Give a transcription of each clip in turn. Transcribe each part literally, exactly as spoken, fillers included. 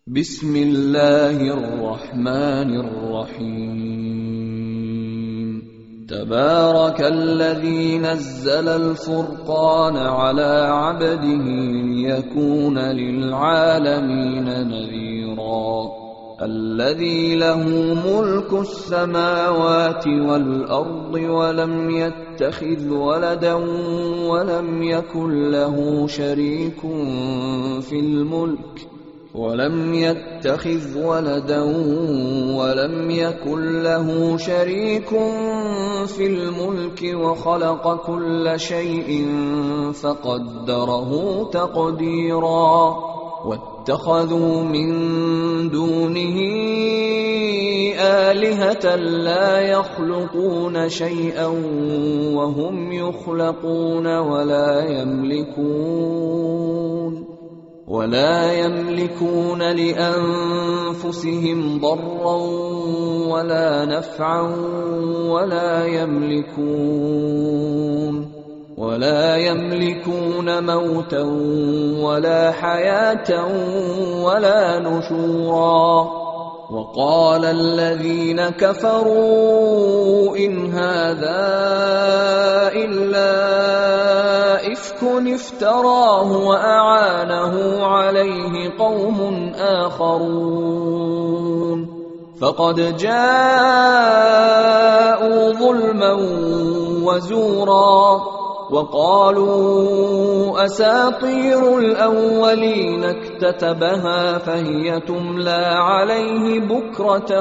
بسم الله الرحمن الرحيم تبارك الذي نزل الفرقان على عبده ليكون للعالمين نذيرا الذي له ملك السماوات والأرض ولم يتخذ ولدا ولم يكن له شريك في الملك ولم يتخذ ولدا ولم يكن له شريك في الملك وخلق كل شيء فقدره تقديرا واتخذوا من دونه آلهة لا يخلقون شيئا وهم يخلقون ولا يملكون ولا يملكون لأنفسهم ضرا ولا نفعا ولا يملكون ولا يملكون موتا ولا حياة ولا نشورا وقال الذين كفروا إن هذا إلا إفك افتراه وأعانه عليه قوم آخرون فقد جاءوا ظلما وزورا وقالوا أساطير الأولين اكتتبها فهي تملى عليه بكرة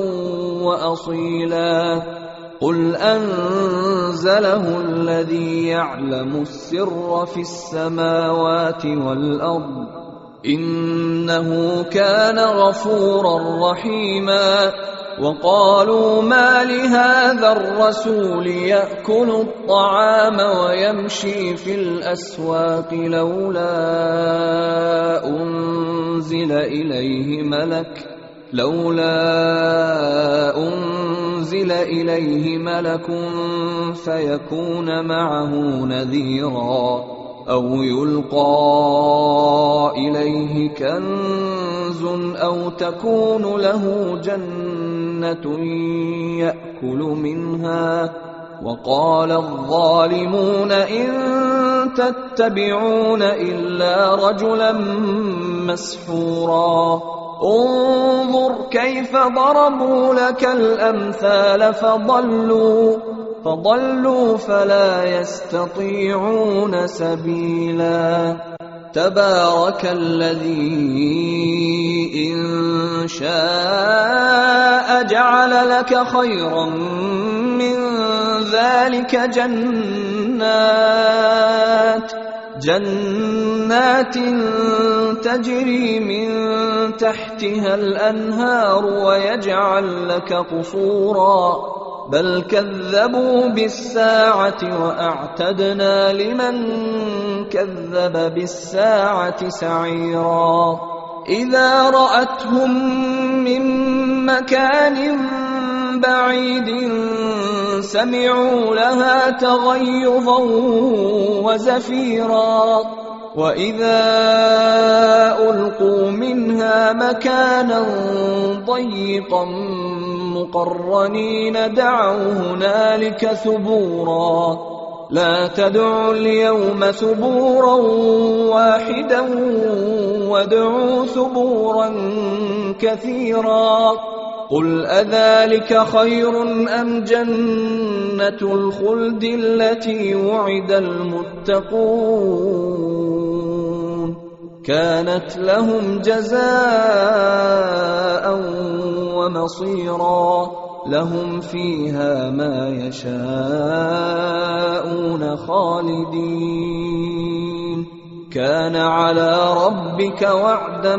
وأصيلا قل أنزله الذي يعلم السر في السماوات والأرض إنه كان غفورا رحيما وقالوا ما لهذا الرسول يأكل الطعام ويمشي في الأسواق لولا أنزل إليه ملك لولا أنزل إليه ملك فيكون معه نذيرا أو يلقى إليه كنز أو تكون له جنة يأكل منها وقال الظالمون إن تتبعون إلا رجلا مسحورا انظر كيف ضربوا لك الأمثال فضلوا فضلوا فلا يستطيعون سبيلا تبارك الذي إن شاء جعل لك خيرا من ذلك جنات جنات تجري من تحتها الأنهار ويجعل لك قصورا بل كذبوا بالساعة وأعتدنا لمن كذب بالساعة سعيرا إذا رأتهم من مكان بعيد سمعوا لها تغيظا وزفيرا وإذا ألقوا منها مكانا ضيقا مقرنين دعوا هنالك ثبورا لا تدعوا اليوم ثبورا واحدا وادعوا ثبورا كثيرا قل أذلك خير أم جنة الخلد التي وعد المتقون كانت لهم جزاء ومصيرا لهم فيها ما يشاءون خالدين كان على ربك وعدا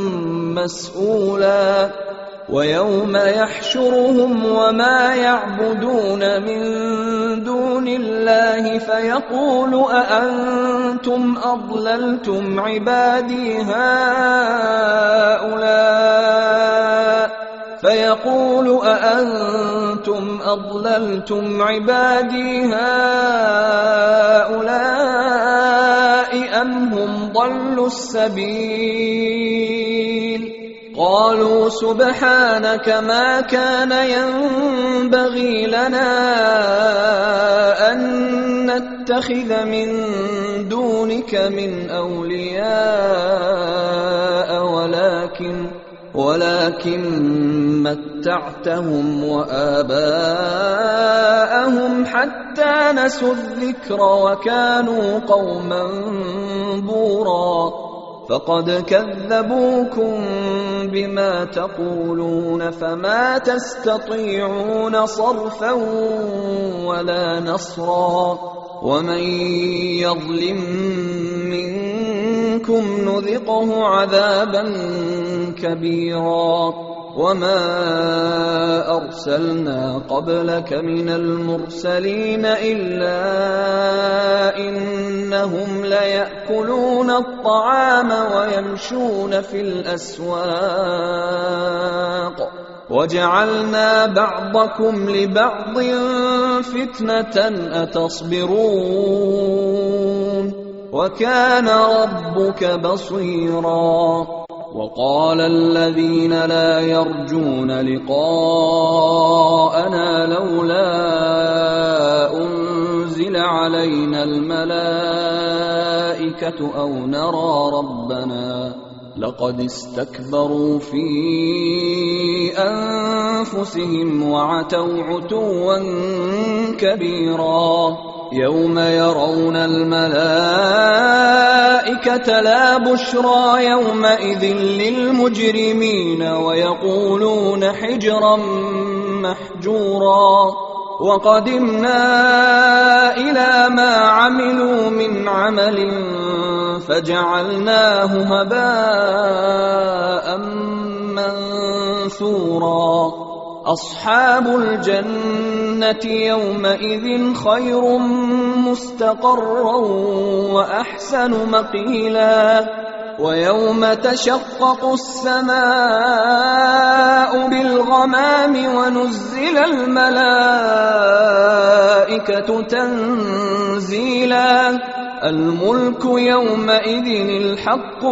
مسئولا ويوم يحشرهم وما يعبدون من دون الله فيقول أأنتم أضللتم عبادي هؤلاء فيقول أأنتم أضللتم عبادي هؤلاء أم هم ضلوا السبيل قالوا سبحانك ما كان ينبغي لنا أن نتخذ من دونك من أولياء ولكن ولكن متعتهم وآباءهم حتى نسوا الذكر وكانوا قوما بورا فقد كذبوكم بما تقولون فما تستطيعون صرفا ولا نصرا ومن يظلم منكم نذقه عذابا كبيرا وما أرسلنا قبلك من المرسلين إلا إنهم ليأكلون الطعام ويمشون في الأسواق وجعلنا بعضكم لبعض فتنة أتصبرون وكان ربك بصيرا وقال الذين لا يرجون لقاءنا لولا أنزل علينا الملائكة أو نرى ربنا لقد استكبروا في أنفسهم وعتوا عتوا كبيرا يوم يرون الملائكة لا بشرى يومئذ للمجرمين ويقولون حجرا محجورا وقدمنا إلى ما عملوا من عمل فجعلناه هباء منثورا أصحاب الجنة يومئذ خير مستقرا وأحسن مقيلا ويوم تشقق السماء بالغمام ونزل الملائكة تنزيلا الملك يومئذ الحق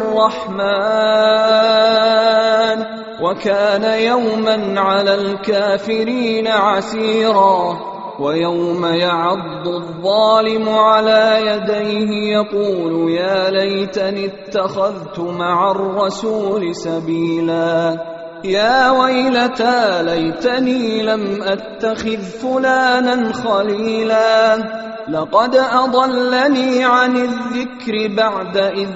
للرحمن وكان يوما على الكافرين عسيرا ويوم يعض الظالم على يديه يقول يا ليتني اتخذت مع الرسول سبيلا يا ويلتى ليتني لم أتخذ فلانا خليلا لقد أضلني عن الذكر بعد إذ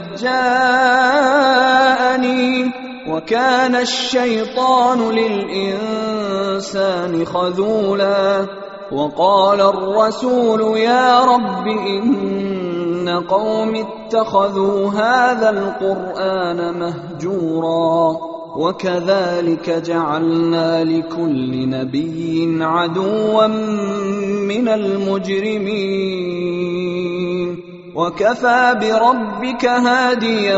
جاءني وكان الشيطان للإنسان خذولا وقال الرسول يا رب إن قوم اتخذوا هذا القرآن مهجورا وكذلك جعلنا لكل نبي عدوا من المجرمين وكفى بربك هاديا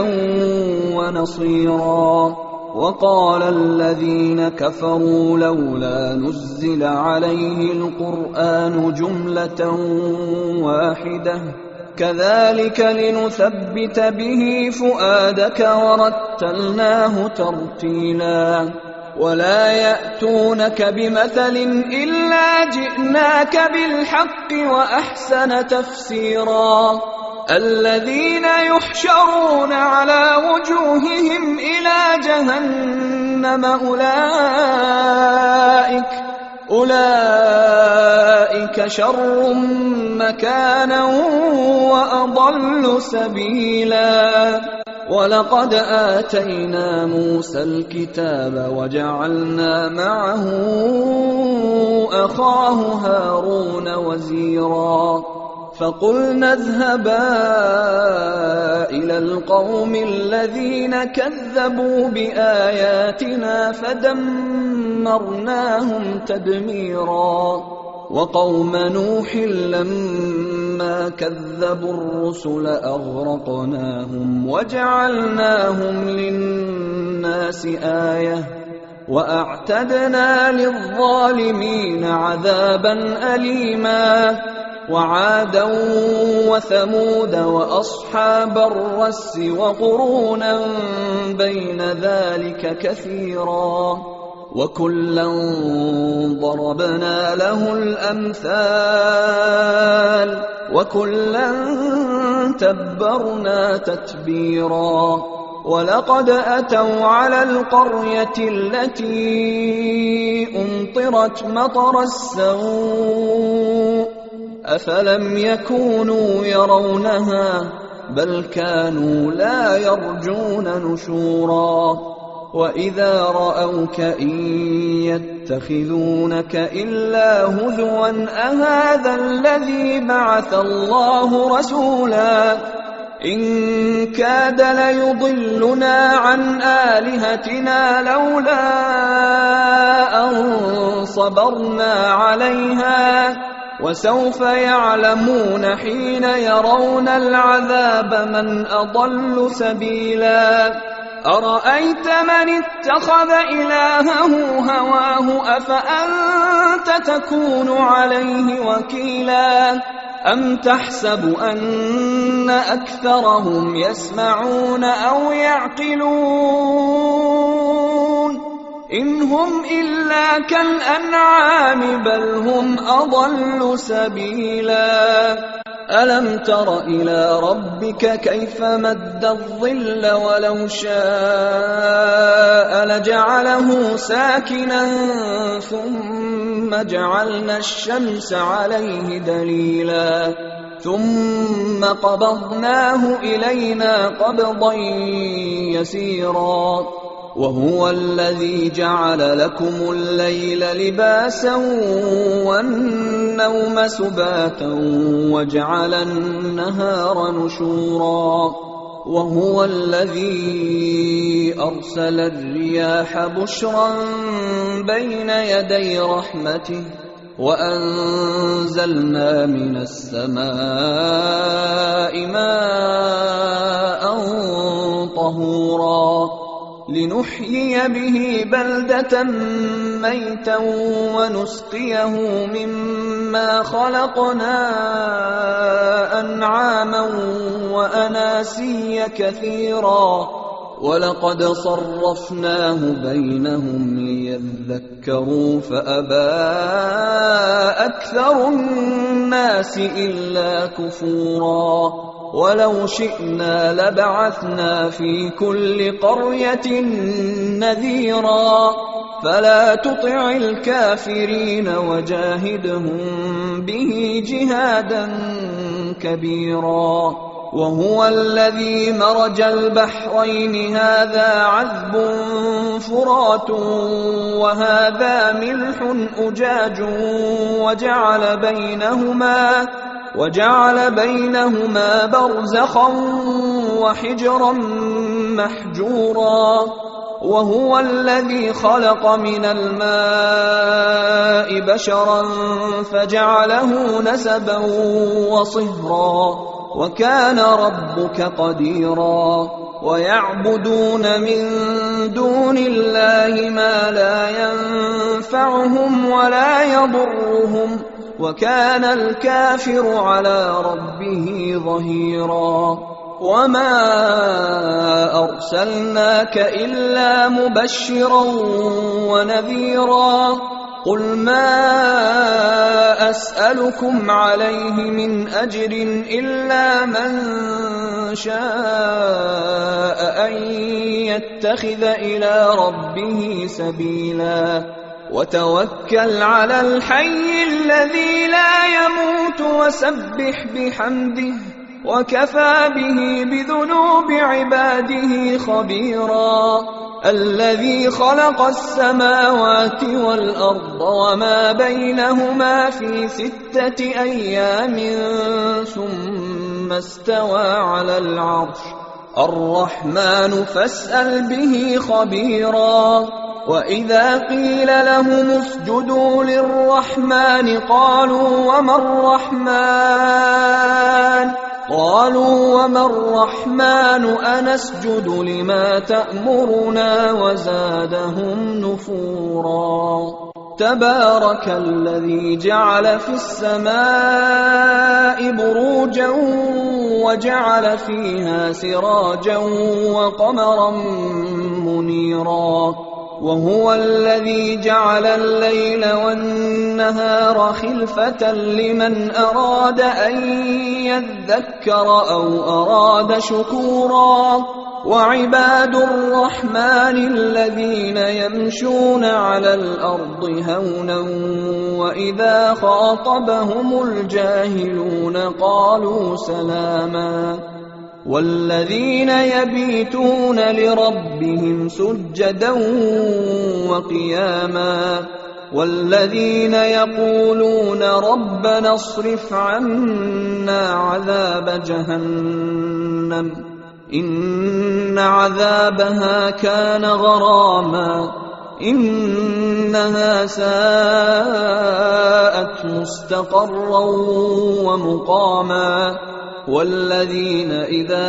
ونصيرا وقال الذين كفروا لولا نزل عليه القرآن جملة واحدة كذلك لنثبت به فؤادك ورتلناه ترتيلا ولا يأتونك بمثل إلا جئناك بالحق وأحسن تفسيرا الذين يحشرون على وجوههم إلى جهنم أولئك أولئك شر مكانا وأضل سبيلا ولقد آتينا موسى الكتاب وجعلنا معه أخاه هارون وزيرا فقلنا اذهبا إلى القوم الذين كذبوا بآياتنا فدمرناهم تدميرا وقوم نوح لما كذبوا الرسل أغرقناهم وجعلناهم للناس آية وأعتدنا للظالمين عذابا أليما وعادا وثمود وأصحاب الرس وقرونا بين ذلك كثيرا وكلا ضربنا له الأمثال وكلا تبرنا تتبيرا ولقد أتوا على القرية التي أمطرت مطر السوء أفلم يكونوا يرونها بل كانوا لا يرجون نشورا وإذا رأوك إن يتخذونك إلا هزوا أهذا الذي بعث الله رسولا إن كاد ليضلنا عن آلهتنا لولا أن صبرنا عليها وسوف يعلمون حين يرون العذاب من أضل سبيلا أرأيت من اتخذ إلهه هواه أفأنت تكون عليه وكيلا أم تحسب أن أكثرهم يسمعون أو يعقلون إن هم إلا كالأنعام بل هم أضل سبيلا ألم تر إلى ربك كيف مد الظل ولو شاء لجعله ساكنا ثم جعلنا الشمس عليه دليلا ثم قبضناه إلينا قبضا يسيرا وهو الذي جعل لكم الليل لباسا والنوم سباتا وجعل النهار نشورا وهو الذي أرسل الرياح بشرا بين يدي رحمته وأنزلنا من السماء ماء طهورا لنحيي به بلدة ميتا ونسقيه مما خلقنا أنعاما وأناسيا كثيرا ولقد صرفناه بينهم ليذكروا فأبى أكثر الناس إلا كفورا ولو شئنا لبعثنا في كل قرية نذيرا فلا تطع الكافرين وجاهدهم به جهادا كبيرا وهو الذي مرج البحرين هذا عذب فرات وهذا ملح أجاج وجعل بينهما وجعل بينهما برزخا وحجرا محجورا وهو الذي خلق من الماء بشرا فجعله نسبا وصهرا وكان ربك قديرا ويعبدون من دون الله ما لا ينفعهم ولا يضرهم وكان الكافر على ربه ظهيرا وما أرسلناك إلا مبشرا ونذيرا قل ما أسألكم عليه من أجر إلا من شاء أن يتخذ إلى ربه سبيلا وتوكل على الحي الذي لا يموت وسبح بحمده وكفى به بذنوب عباده خبيرا الذي خلق السماوات والأرض وما بينهما في ستة أيام ثم استوى على العرش الرحمن فاسأل به خبيرا وإذا قيل لهم اسجدوا للرحمن قالوا وما الرحمن قالوا وما الرحمن أنسجد لما تأمرنا وزادهم نفورا تبارك الذي جعل في السماء بروجا وجعل فيها سراجا وقمرا منيرا وهو الذي جعل الليل والنهار خلفة لمن أراد أن يذكر أو أراد شكورا وعباد الرحمن الذين يمشون على الأرض هونا وإذا خاطبهم الجاهلون قالوا سلاما والذين يبيتون لربهم سجدا وقياما والذين يقولون ربنا اصرف عنا عذاب جهنم إن عذابها كان غراما إنها ساءت مستقرا ومقاما والذين إذا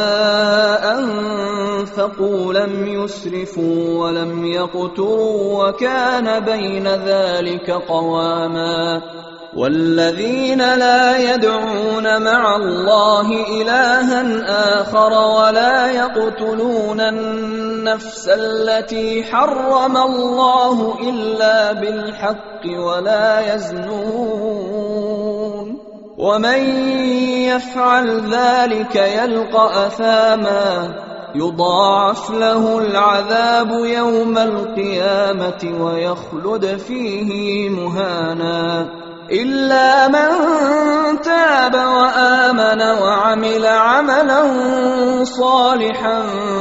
أنفقوا لم يسرفوا ولم يقتروا وكان بين ذلك قواما والذين لا يدعون مع الله إلها آخر ولا يقتلون النفس التي حرم الله إلا بالحق ولا يزنون ومن يفعل ذلك يلقى أثاما يضاعف له العذاب يوم القيامة ويخلد فيه مهانا إلا من تاب وآمن وعمل عملا صالحا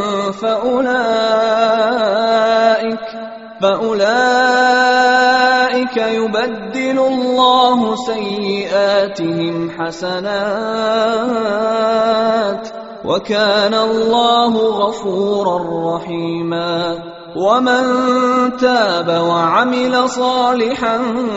فأولئك فأولئك يبدل الله سيئاتهم حسنات وكان الله غفورا رحيما ومن تاب وعمل صالحا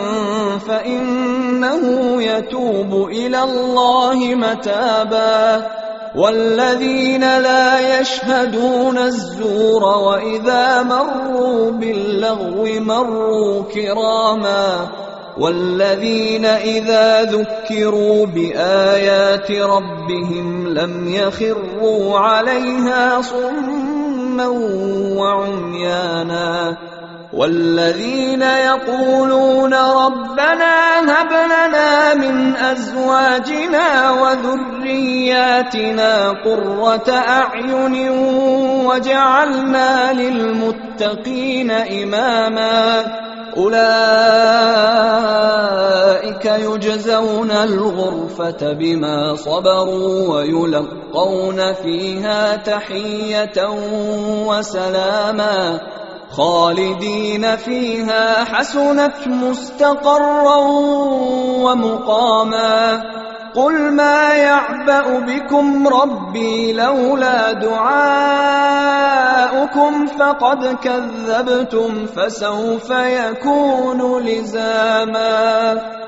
فإنه يتوب إلى الله متابا والذين لا يشهدون الزور وإذا مروا باللغو مروا كراما والذين إذا ذكروا بآيات ربهم لم يخروا عليها صما وعميانا والذين يقولون ربنا هب لنا من أزواجنا وذرياتنا قرة أعين واجعلنا للمتقين إماما أولئك يجزون الغرفة بما صبروا ويلقون فيها تحية وسلاما خالدين فيها حسنت مستقرا ومقاما قل ما يعبأ بكم ربي لولا دعاؤكم فقد كذبتم فسوف يكون لزاما.